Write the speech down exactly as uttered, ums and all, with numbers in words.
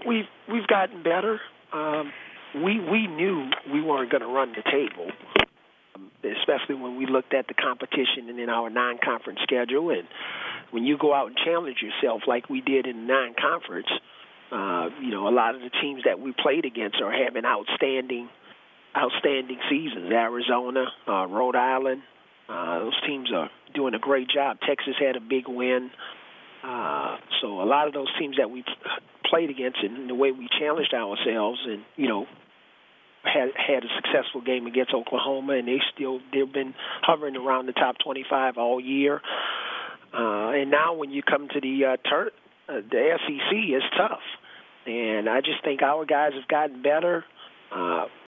we've we've gotten better. Um, we we knew we weren't going to run the table, um, especially when we looked at the competition and in our non-conference schedule. And when you go out and challenge yourself like we did in the non-conference, uh, you know, a lot of the teams that we played against are having outstanding, outstanding seasons. Arizona, uh, Rhode Island, uh, those teams are doing a great job. Texas had a big win. Uh, so a lot of those teams that we played against and the way we challenged ourselves and, you know, had had a successful game against Oklahoma, and they still, they've been hovering around the top twenty-five all year. Uh, and now when you come to the uh, turn, uh, the S E C is tough. And I just think our guys have gotten better. Uh,